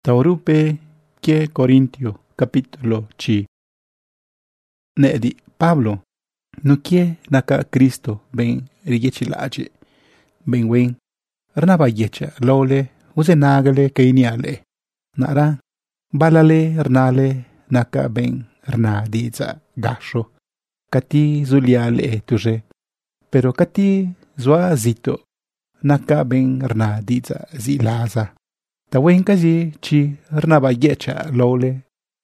Taurupe que Corintio capítulo chi. Nedi Pablo no kie naka Cristo ben rigechilaje ben wen rnaba yecha lole uzenagale kainiale nara balale rnale naka ben rna diza gasho kati zuliale tuje pero kati zwa zito naka ben rna diza zilaza tawen kazi chi rnaba yecha lole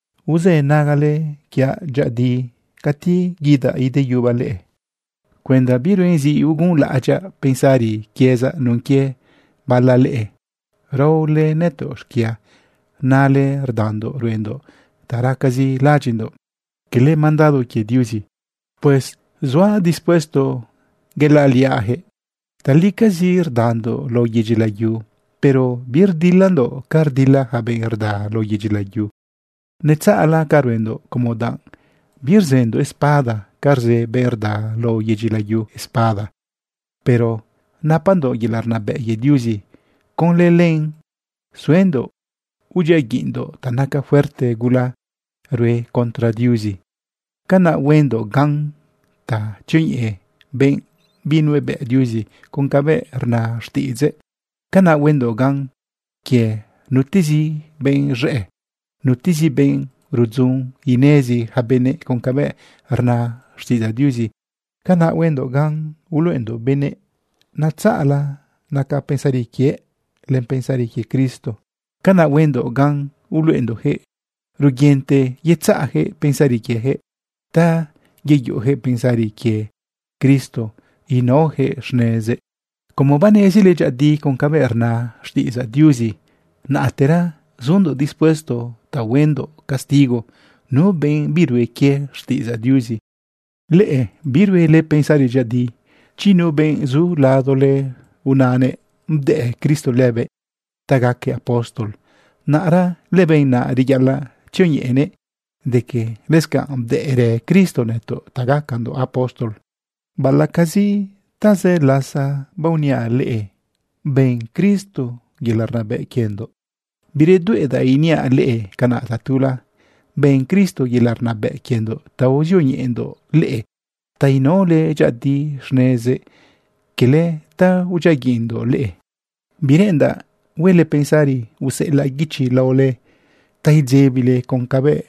uzenagale kya jadi kati gida ide yubale. Quenda biruenzi ugun la aja pensari chiesa non kie balale. Role netos kia nale rdando ruendo tarakazi lajindo que le he mandado que diusi. Pues zwa dispuesto gelaliaje talikazi rdando lo yijilayu pero bir dilando cardila haben rda lo yijilayu. Netza ala caruendo como dan birzendo espada, carze berda lo yejilayu espada. Pero napando yelarnabe yediusi, con lelen, suendo, uyegindo tanaka fuerte gula, rue contra diusi. Kana wendo gang, ta chunye, ben, binuebe diusi, con cabe rna shtize. Kana wendo gang, kie nutizi ben re, nutizi ben ruzun inezi habene con cabe rna shtiza diusi. Kana wendo gang uluendo bene natsala naka pensari kie len pensari kie Cristo. Kana wendo gang uluendo he rugiente yetsa he pensari kie he ta yeyo he pensari kie Cristo y no he shneze. Como vanesi le jadi con cabe rna shtiza diusi na atera zundo dispuesto ta wendo castigo no ben birue kie shtiza diusi. Le birue le pensari jadi chi no ben zu ladole unane de Cristo lebe tagake apostol nara lebe na rigala chionyene de que leska de ere Cristo neto tagakando apostol balakazi taze lasa baunia le ben Cristo gilarnabe kiendo biredu eda inia le kana tatula ben Cristo gilarnabe kiendo tawyo nyendo le taino le jadi shneze kele ta ujagindo le birenda wele pensari use la gichi laole taijebile con cabe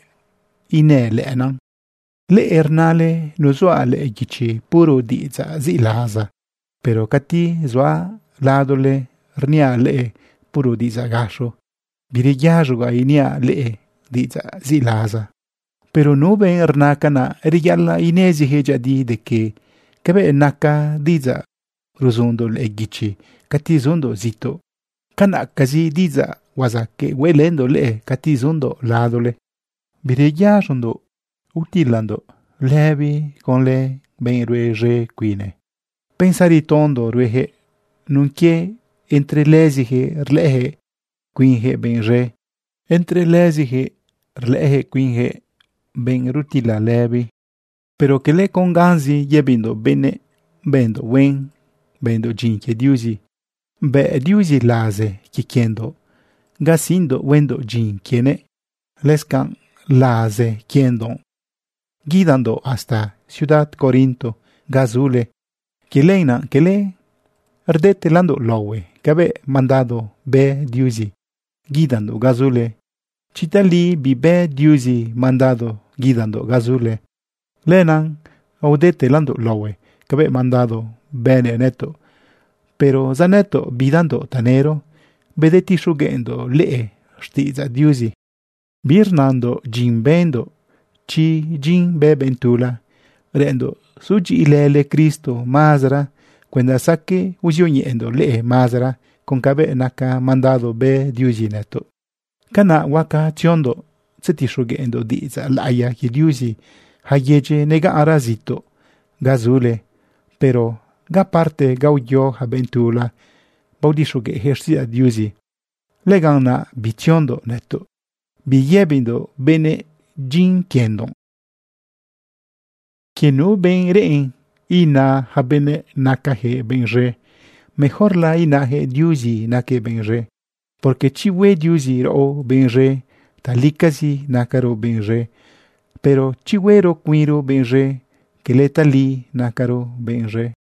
ine le anan le ernale no zoa le gichi puro diza zilaza pero kati zoa ladole rnia le puro diza gasho birigiajuga inia le diza zilaza pero no ben rnakana rigalla inezi hejadi de que cabe naka diza ruzundo le gichi kati zundo zito kana kazi diza waza que welendo le kati zundo ladole birigiajundo utilando levi con le ben re quine pensari tondo ruehe nunque entre lesige rlehe quinhe ben re entre lesige rlehe quinhe ben rutila levi pero que le conganzi yebindo bene bendo wen bendo jinke diusi be diusi laze kikiendo gasindo wendo jinkiene leskan laze kiendo guidando hasta ciudad Corinto gazule que le ardete lando lowe cabe mandado be diusi guidando gazule chitali bibe diusi mandado guidando gazule lenan audete lando lowe cabe mandado bene neto pero zaneto bidando tanero bedeti shugendo le shtiza diusi birnando jimbendo chi jin bebentula rendo suji ilele Cristo mazra cuando saque usionyendo le mazra con cabe naka mandado be diusi neto kana waka tiondo seti shugendo diza laia ki diusi hayeje nega arazito gazule pero ga parte gauyo habentula baudishuge hersia diusi legana bitiondo neto biyebindo bene jin kiendo que no ben reen ina habene nakahe ben re mejor la inahe diusi nake ben re Porque chiwe Diusi ro benre, talikazi nakaro benre, pero chiwero kwiro benre, que le tali nakaro benre.